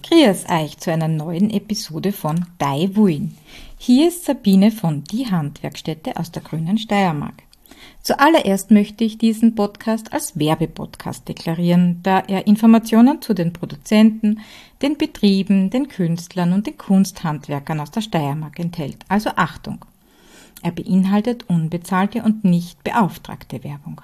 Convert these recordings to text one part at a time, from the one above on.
Grüß euch zu einer neuen Episode von Dei Wuin. Hier ist Sabine von Die Handwerkstätte aus der grünen Steiermark. Zuallererst möchte ich diesen Podcast als Werbepodcast deklarieren, da er Informationen zu den Produzenten, den Betrieben, den Künstlern und den Kunsthandwerkern aus der Steiermark enthält. Also Achtung! Er beinhaltet unbezahlte und nicht beauftragte Werbung.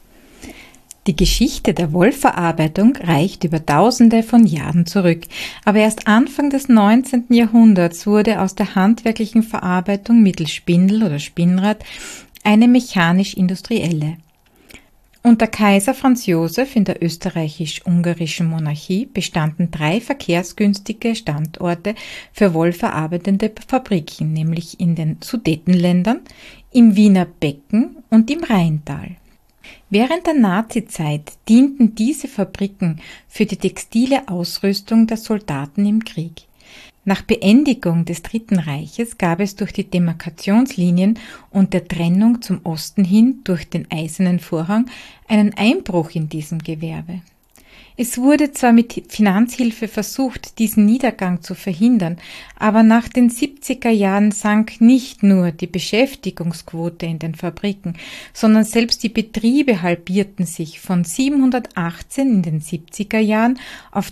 Die Geschichte der Wollverarbeitung reicht über Tausende von Jahren zurück, aber erst Anfang des 19. Jahrhunderts wurde aus der handwerklichen Verarbeitung mittels Spindel oder Spinnrad eine mechanisch-industrielle. Unter Kaiser Franz Joseph in der österreichisch-ungarischen Monarchie bestanden 3 verkehrsgünstige Standorte für wollverarbeitende Fabriken, nämlich in den Sudetenländern, im Wiener Becken und im Rheintal. Während der Nazizeit dienten diese Fabriken für die textile Ausrüstung der Soldaten im Krieg. Nach Beendigung des Dritten Reiches gab es durch die Demarkationslinien und der Trennung zum Osten hin durch den Eisernen Vorhang einen Einbruch in diesem Gewerbe. Es wurde zwar mit Finanzhilfe versucht, diesen Niedergang zu verhindern, aber nach den 70er Jahren sank nicht nur die Beschäftigungsquote in den Fabriken, sondern selbst die Betriebe halbierten sich von 718 in den 70er Jahren auf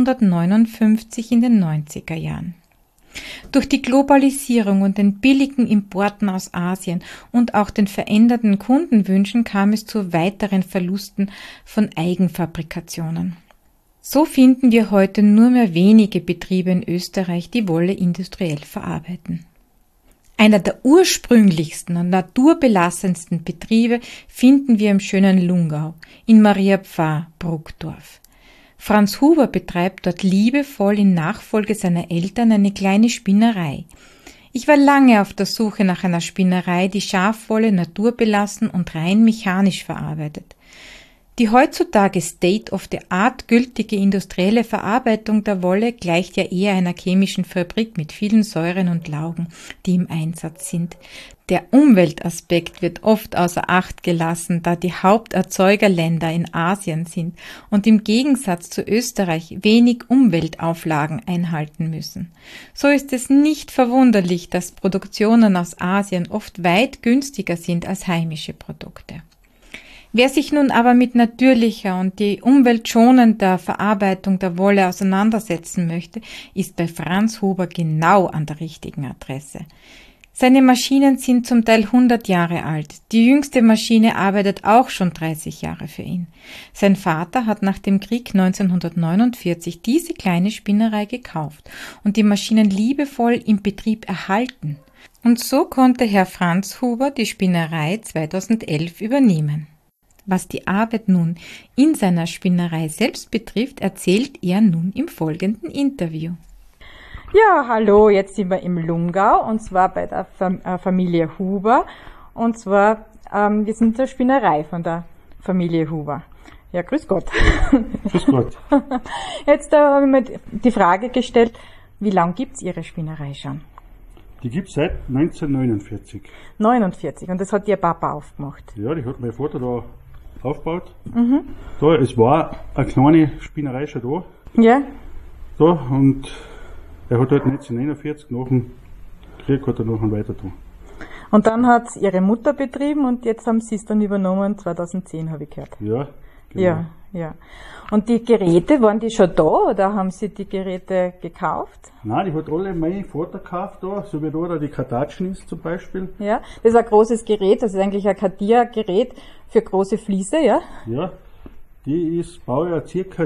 359 in den 90er Jahren. Durch die Globalisierung und den billigen Importen aus Asien und auch den veränderten Kundenwünschen kam es zu weiteren Verlusten von Eigenfabrikationen. So finden wir heute nur mehr wenige Betriebe in Österreich, die Wolle industriell verarbeiten. Einer der ursprünglichsten und naturbelassensten Betriebe finden wir im schönen Lungau, in Mariapfarr, Bruckdorf. Franz Huber betreibt dort liebevoll in Nachfolge seiner Eltern eine kleine Spinnerei. Ich war lange auf der Suche nach einer Spinnerei, die Schafwolle naturbelassen und rein mechanisch verarbeitet. Die heutzutage State-of-the-Art gültige industrielle Verarbeitung der Wolle gleicht ja eher einer chemischen Fabrik mit vielen Säuren und Laugen, die im Einsatz sind. Der Umweltaspekt wird oft außer Acht gelassen, da die Haupterzeugerländer in Asien sind und im Gegensatz zu Österreich wenig Umweltauflagen einhalten müssen. So ist es nicht verwunderlich, dass Produktionen aus Asien oft weit günstiger sind als heimische Produkte. Wer sich nun aber mit natürlicher und die umweltschonender Verarbeitung der Wolle auseinandersetzen möchte, ist bei Franz Huber genau an der richtigen Adresse. Seine Maschinen sind zum Teil 100 Jahre alt. Die jüngste Maschine arbeitet auch schon 30 Jahre für ihn. Sein Vater hat nach dem Krieg 1949 diese kleine Spinnerei gekauft und die Maschinen liebevoll im Betrieb erhalten. Und so konnte Herr Franz Huber die Spinnerei 2011 übernehmen. Was die Arbeit nun in seiner Spinnerei selbst betrifft, erzählt er nun im folgenden Interview. Ja, hallo, jetzt sind wir im Lungau und zwar bei der Familie Huber und zwar, wir sind in der Spinnerei von der Familie Huber. Ja, grüß Gott. Grüß Gott. Jetzt habe ich mir die Frage gestellt, wie lange gibt's Ihre Spinnerei schon? Die gibt's seit 1949. 49, und das hat Ihr Papa aufgemacht? Ja, die hat mein Vater da aufgebaut. Mhm. Da, es war eine kleine Spinnerei schon da. Ja. Da, und er hat halt 1949 nach dem Krieg hat er noch weiter da. Und dann hat's Ihre Mutter betrieben und jetzt haben Sie es dann übernommen, 2010 habe ich gehört. Ja, genau. Ja. Und die Geräte, waren die schon da oder haben Sie die Geräte gekauft? Nein, die hat alle mein Vater gekauft da, so wie da die Kartatschen ist zum Beispiel. Ja, das ist ein großes Gerät, das ist eigentlich ein Katia-Gerät für große Fliese, ja? Ja, die ist Baujahr circa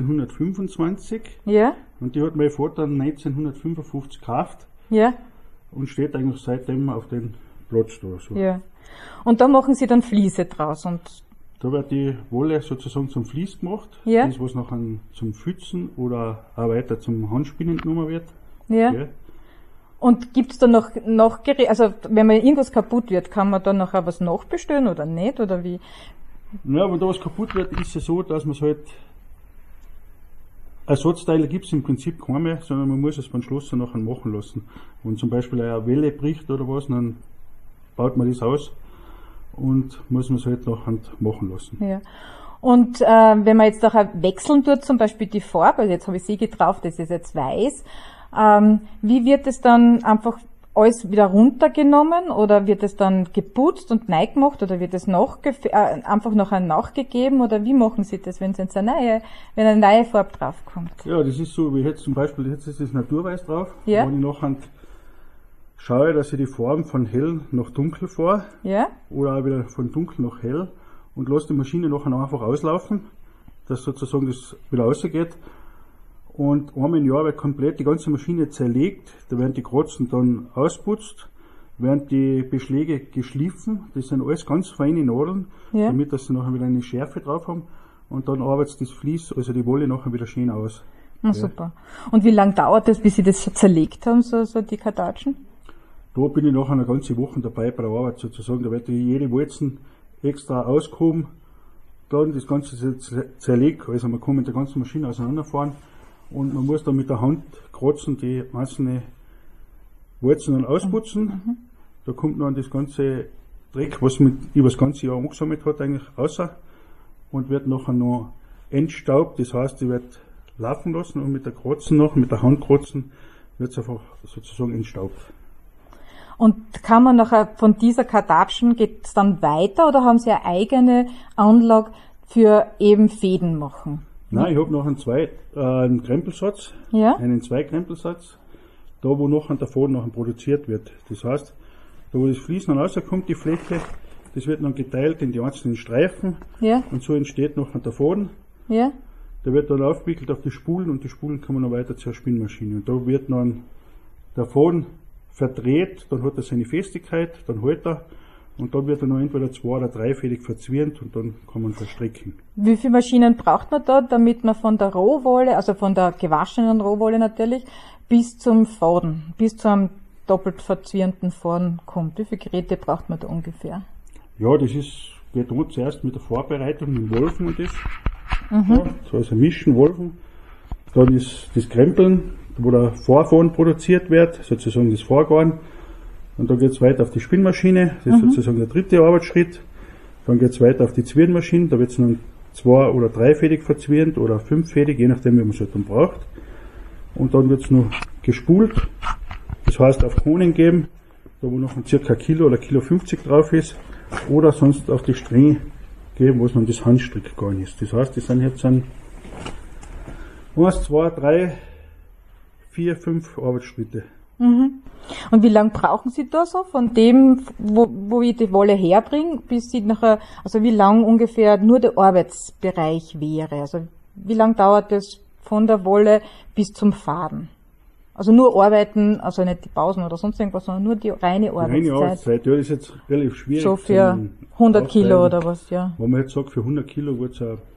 1925. Ja. Und die hat mein Vater 1955 gekauft. Ja. Und steht eigentlich seitdem auf dem Platz da. So. Ja. Und da machen Sie dann Fliese draus und da wird die Wolle sozusagen zum Vlies gemacht, ja. Das was nachher zum Pfützen oder auch weiter zum Handspinnen genommen wird. Ja. Ja. Und gibt's da noch Geräte, also wenn mal irgendwas kaputt wird, kann man dann nachher was nachbestellen oder nicht, oder wie? Ja, wenn da was kaputt wird, ist es so, dass man es halt, Ersatzteile gibt's im Prinzip keine mehr, sondern man muss es beim Schlosser nachher machen lassen. Wenn zum Beispiel eine Welle bricht oder was, dann baut man das aus und muss man es halt nachher machen lassen. Ja. Und wenn man jetzt auch wechseln tut, zum Beispiel die Farbe, also jetzt habe ich sie getraut, das ist jetzt weiß, wie wird es dann einfach alles wieder runtergenommen oder wird es dann geputzt und neu gemacht oder wird es einfach noch nachgegeben oder wie machen Sie das, wenn eine neue Farbe draufkommt? Ja, das ist so, wie jetzt zum Beispiel, jetzt ist das Naturweiß drauf, Ja. wenn ich nachher schaue, dass ich die Farben von hell nach dunkel fahre Ja? oder auch wieder von dunkel nach hell und lasse die Maschine nachher einfach auslaufen, dass sozusagen das wieder rausgeht. Und einmal im Jahr wird komplett die ganze Maschine zerlegt, da werden die Kratzen dann ausputzt, werden die Beschläge geschliffen, das sind alles ganz feine Nadeln, Ja. damit dass sie nachher wieder eine Schärfe drauf haben und dann arbeitet das Vlies, also die Wolle nachher wieder schön aus. Na, super. Und wie lange dauert das, bis Sie das schon zerlegt haben, so die Kartatschen? Da bin ich nachher eine ganze Woche dabei bei der Arbeit sozusagen, da wird jede Walzen extra ausgehoben, dann das Ganze zerlegt, also man kann mit der ganzen Maschine auseinanderfahren. Und man muss dann mit der Hand kratzen, die einzelnen Walzen dann ausputzen. Da kommt dann das ganze Dreck, was man über das ganze Jahr angesammelt hat, eigentlich raus. Und wird nachher noch entstaubt. Das heißt, die wird laufen lassen und mit der Kratzen noch, mit der Hand kratzen, wird es einfach sozusagen entstaubt. Und kann man nachher von dieser Kartatschen, geht es dann weiter oder haben Sie eine eigene Anlage für eben Fäden machen? Nein, ich habe noch einen Krempelsatz, Ja? einen Zweikrempelsatz, da wo nachher der Faden nachher produziert wird. Das heißt, da wo das Vlies dann rauskommt, die Fläche, das wird dann geteilt in die einzelnen Streifen Ja? und so entsteht nachher der Faden. Ja? Der wird dann aufgewickelt auf die Spulen und die Spulen kann man dann weiter zur Spinnmaschine. Und da wird dann der Faden verdreht, dann hat er seine Festigkeit, dann hält er und dann wird er noch entweder 2- oder 3-fädig verzwirnt und dann kann man verstricken. Wie viele Maschinen braucht man da, damit man von der Rohwolle, also von der gewaschenen Rohwolle natürlich, bis zum Faden, bis zu einem doppelt verzwirnten Faden kommt? Wie viele Geräte braucht man da ungefähr? Ja, das geht an zuerst mit der Vorbereitung, mit dem Wolfen und das. Ja, so also Mischen, Wolfen. Dann ist das Krempeln, wo der Vorfaden produziert wird, sozusagen das Vorgarn. Und dann geht's weiter auf die Spinnmaschine, das ist sozusagen der dritte Arbeitsschritt. Dann geht's weiter auf die Zwirnmaschine, da wird's dann 2- oder 3-fädig verzwirnt oder 5-fädig, je nachdem, wie man es halt dann braucht. Und dann wird's noch gespult, das heißt auf Kohlen geben, da wo noch ein circa Kilo oder Kilo 50 drauf ist, oder sonst auf die Stränge geben, wo es dann das Handstrickgarn ist. Das heißt, das sind jetzt 1, 2, 3, 4, 5 Arbeitsschritte. Und wie lange brauchen Sie da so von dem, wo ich die Wolle herbringe, bis Sie nachher, also wie lang ungefähr nur der Arbeitsbereich wäre? Also wie lange dauert das von der Wolle bis zum Faden? Also nur arbeiten, also nicht die Pausen oder sonst irgendwas, sondern nur die reine Die Arbeitszeit. reine Arbeitszeit, ja, das ist jetzt relativ schwierig. So für 100 Kilo oder was, ja. Wenn man jetzt sagt, für 100 Kilo wird es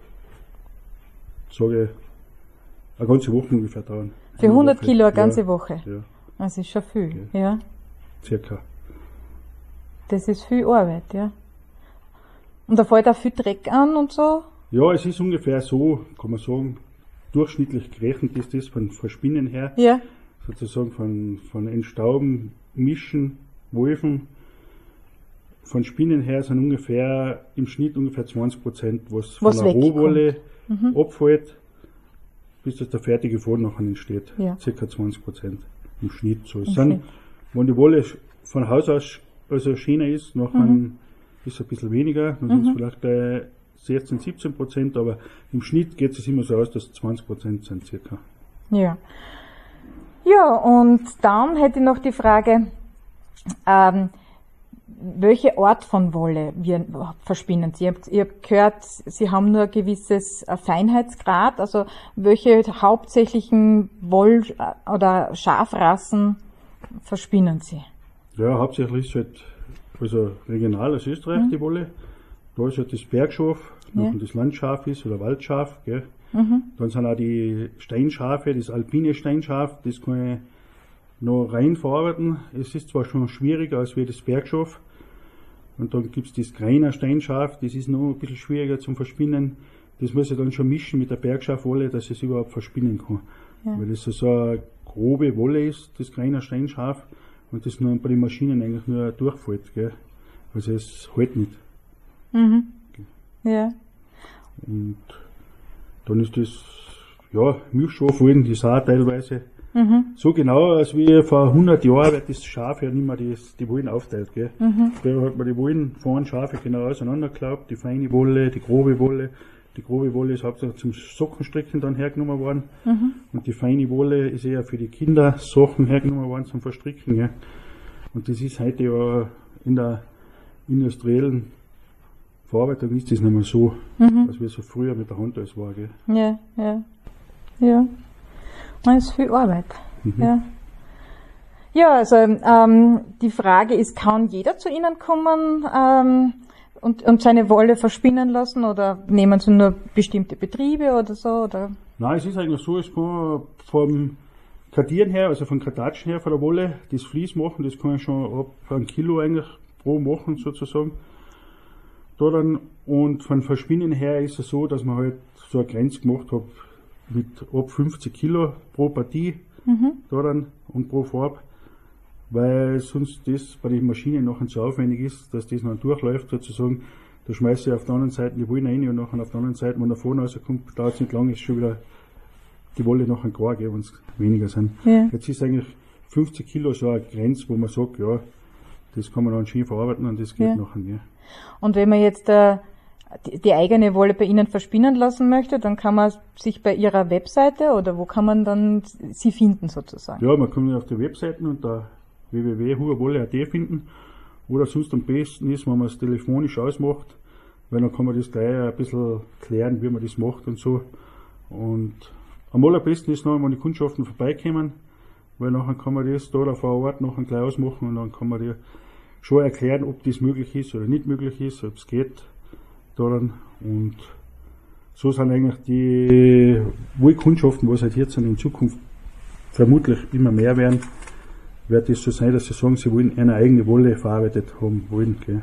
eine ganze Woche ungefähr dauern. Für 100 Kilo eine Ja, ganze Woche. Ja, Das ist schon viel, Okay. ja. circa. Das ist viel Arbeit, ja. Und da fällt auch viel Dreck an und so. Ja, es ist ungefähr so, kann man sagen, durchschnittlich gerechnet ist das von Spinnen her, Ja. sozusagen von Entstauben, Mischen, Wolfen. Von Spinnen her sind ungefähr im Schnitt ungefähr 20%, was von Was der wegkommt. Rohwolle abfällt, bis das der fertige Faden nachher entsteht. Ja. Circa 20% im Schnitt. So. Es Okay. sind, wenn die Wolle von Haus aus also schöner ist, nachher ist es ein bisschen weniger, dann sind es vielleicht 16-17%, aber im Schnitt geht es immer so aus, dass es 20% sind circa. Ja. Ja, und dann hätte ich noch die Frage, welche Art von Wolle verspinnen Sie? Ich hab gehört, Sie haben nur ein gewisses Feinheitsgrad, also welche hauptsächlichen oder Schafrassen verspinnen Sie? Ja, hauptsächlich ist halt, also regional aus Österreich die Wolle. Da ist halt das Bergschaf, Ja. das Landschaf ist oder Waldschaf, gell. Dann sind auch die Steinschafe, das alpine Steinschaf, das kann ich noch rein verarbeiten. Es ist zwar schon schwieriger als wie das Bergschaf. Und dann gibt's das Greiner Steinschaf, das ist noch ein bisschen schwieriger zum Verspinnen. Das muss ich dann schon mischen mit der Bergschafwolle, dass ich es überhaupt verspinnen kann. Ja. Weil das so eine grobe Wolle ist, das Greiner Steinschaf, und das nur bei den Maschinen eigentlich nur durchfällt, gell. Also es hält nicht. Ja. Und dann ist das, ja, Milchschafwolllen, das auch teilweise so genau, als wie vor 100 Jahren wird das Schaf ja nicht mehr die Wollen aufteilt, gell. Früher hat man die Wollen von Schafe genau auseinandergeklaubt, die feine Wolle, die grobe Wolle. Die grobe Wolle ist hauptsächlich zum Sockenstricken dann hergenommen worden. Und die feine Wolle ist eher für die Kindersachen hergenommen worden zum Verstricken, gell. Und das ist heute ja in der industriellen Verarbeitung ist das nicht mehr so, als wie so früher mit der Hand alles war, gell. Ja. Man ist viel Arbeit. Ja, also die Frage ist, kann jeder zu Ihnen kommen und seine Wolle verspinnen lassen oder nehmen Sie nur bestimmte Betriebe oder so? Oder? Nein, es ist eigentlich so, es kann vom Kartieren her, also von Kartatschen her von der Wolle, das Vlies machen, das kann ich schon ab 1 Kilo eigentlich pro machen sozusagen. Da dann, und von Verspinnen her ist es so, dass man halt so eine Grenze gemacht hat mit ab 50 Kilo pro Partie da dann und pro Farbe, weil sonst das bei den Maschinen nachher zu aufwendig ist, dass das noch durchläuft sozusagen. Da schmeiße ich auf der anderen Seite die Wolle rein und nachher auf der anderen Seite, wenn der vorne rauskommt, dauert es nicht lange, ist schon wieder die Wolle nachher gar, wenn es weniger sind. Ja. Jetzt ist eigentlich 50 Kilo so eine Grenze, wo man sagt, ja, das kann man dann schön verarbeiten und das geht nachher mehr. Und wenn man jetzt die eigene Wolle bei Ihnen verspinnen lassen möchte, dann kann man sich bei Ihrer Webseite oder wo kann man dann Sie finden sozusagen? Ja, man kann auf der Webseite unter www.huberwolle.at finden oder sonst am besten ist, wenn man es telefonisch ausmacht, weil dann kann man das gleich ein bisschen klären, wie man das macht und so. Und am allerbesten ist noch, wenn die Kundschaften vorbeikommen, weil nachher kann man das da vor Ort nachher gleich ausmachen und dann kann man dir schon erklären, ob das möglich ist oder nicht möglich ist, ob es geht. Daran. Und so sind eigentlich die Wollkundschaften, was halt jetzt in Zukunft vermutlich immer mehr werden, wird es so sein, dass sie sagen, sie wollen eine eigene Wolle verarbeitet haben wollen. Gell.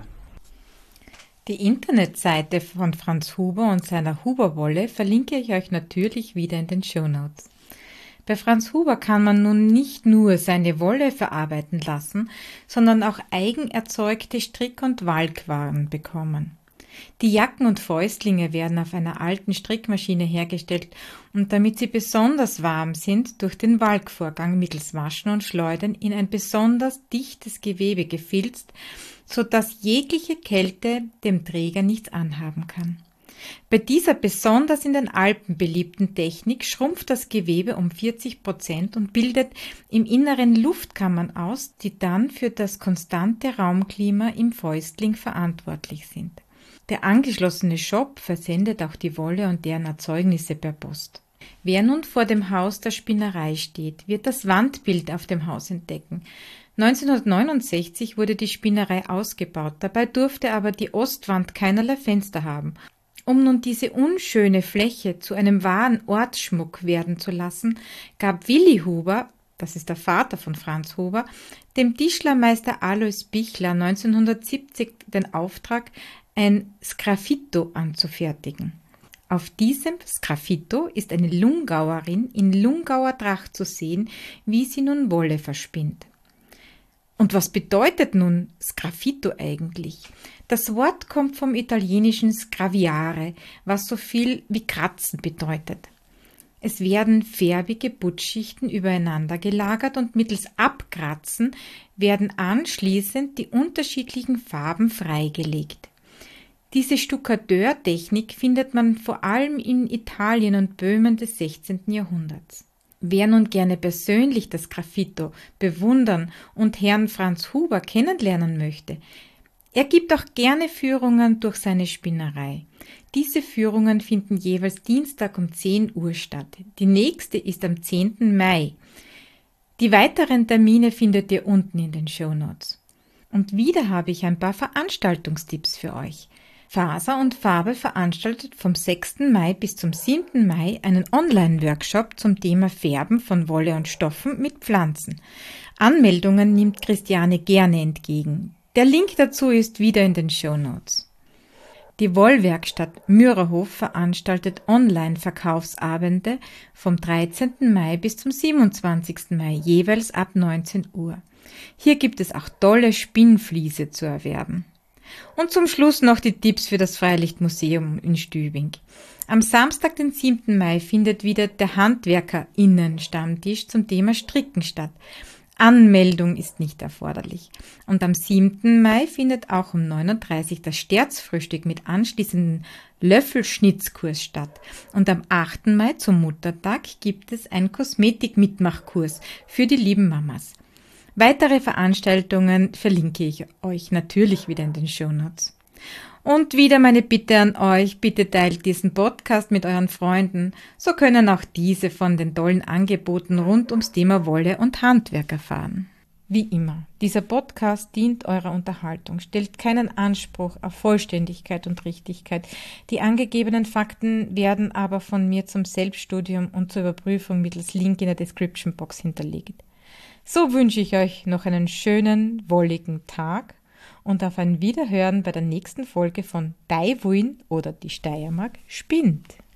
Die Internetseite von Franz Huber und seiner Huberwolle verlinke ich euch natürlich wieder in den Shownotes. Bei Franz Huber kann man nun nicht nur seine Wolle verarbeiten lassen, sondern auch eigen erzeugte Strick- und Walkwaren bekommen. Die Jacken und Fäustlinge werden auf einer alten Strickmaschine hergestellt und damit sie besonders warm sind, durch den Walkvorgang mittels Waschen und Schleudern in ein besonders dichtes Gewebe gefilzt, sodass jegliche Kälte dem Träger nichts anhaben kann. Bei dieser besonders in den Alpen beliebten Technik schrumpft das Gewebe um 40% und bildet im Inneren Luftkammern aus, die dann für das konstante Raumklima im Fäustling verantwortlich sind. Der angeschlossene Shop versendet auch die Wolle und deren Erzeugnisse per Post. Wer nun vor dem Haus der Spinnerei steht, wird das Wandbild auf dem Haus entdecken. 1969 wurde die Spinnerei ausgebaut, dabei durfte aber die Ostwand keinerlei Fenster haben. Um nun diese unschöne Fläche zu einem wahren Ortsschmuck werden zu lassen, gab Willi Huber, das ist der Vater von Franz Huber, dem Tischlermeister Alois Bichler 1970 den Auftrag, ein Sgraffito anzufertigen. Auf diesem Sgraffito ist eine Lungauerin in Lungauer Tracht zu sehen, wie sie nun Wolle verspinnt. Und was bedeutet nun Sgraffito eigentlich? Das Wort kommt vom italienischen sgraviare, was so viel wie kratzen bedeutet. Es werden färbige Buttschichten übereinander gelagert und mittels Abkratzen werden anschließend die unterschiedlichen Farben freigelegt. Diese Stuckateurtechnik findet man vor allem in Italien und Böhmen des 16. Jahrhunderts. Wer nun gerne persönlich das Sgraffito bewundern und Herrn Franz Huber kennenlernen möchte, er gibt auch gerne Führungen durch seine Spinnerei. Diese Führungen finden jeweils Dienstag um 10 Uhr statt. Die nächste ist am 10. Mai. Die weiteren Termine findet ihr unten in den Shownotes. Und wieder habe ich ein paar Veranstaltungstipps für euch. Faser und Farbe veranstaltet vom 6. Mai bis zum 7. Mai einen Online-Workshop zum Thema Färben von Wolle und Stoffen mit Pflanzen. Anmeldungen nimmt Christiane gerne entgegen. Der Link dazu ist wieder in den Shownotes. Die Wollwerkstatt Mürerhof veranstaltet Online-Verkaufsabende vom 13. Mai bis zum 27. Mai, jeweils ab 19 Uhr. Hier gibt es auch tolle Spinnfliese zu erwerben. Und zum Schluss noch die Tipps für das Freilichtmuseum in Stübing. Am Samstag, den 7. Mai, findet wieder der HandwerkerInnen-Stammtisch zum Thema Stricken statt. Anmeldung ist nicht erforderlich. Und am 7. Mai findet auch um 9.30 Uhr das Sterzfrühstück mit anschließendem Löffelschnitzkurs statt. Und am 8. Mai zum Muttertag gibt es einen Kosmetik-Mitmachkurs für die lieben Mamas. Weitere Veranstaltungen verlinke ich euch natürlich wieder in den Shownotes. Und wieder meine Bitte an euch, bitte teilt diesen Podcast mit euren Freunden, so können auch diese von den tollen Angeboten rund ums Thema Wolle und Handwerk erfahren. Wie immer, dieser Podcast dient eurer Unterhaltung, stellt keinen Anspruch auf Vollständigkeit und Richtigkeit. Die angegebenen Fakten werden aber von mir zum Selbststudium und zur Überprüfung mittels Link in der Description Box hinterlegt. So wünsche ich euch noch einen schönen, wolligen Tag und auf ein Wiederhören bei der nächsten Folge von Dai Wuin oder die Steiermark spinnt.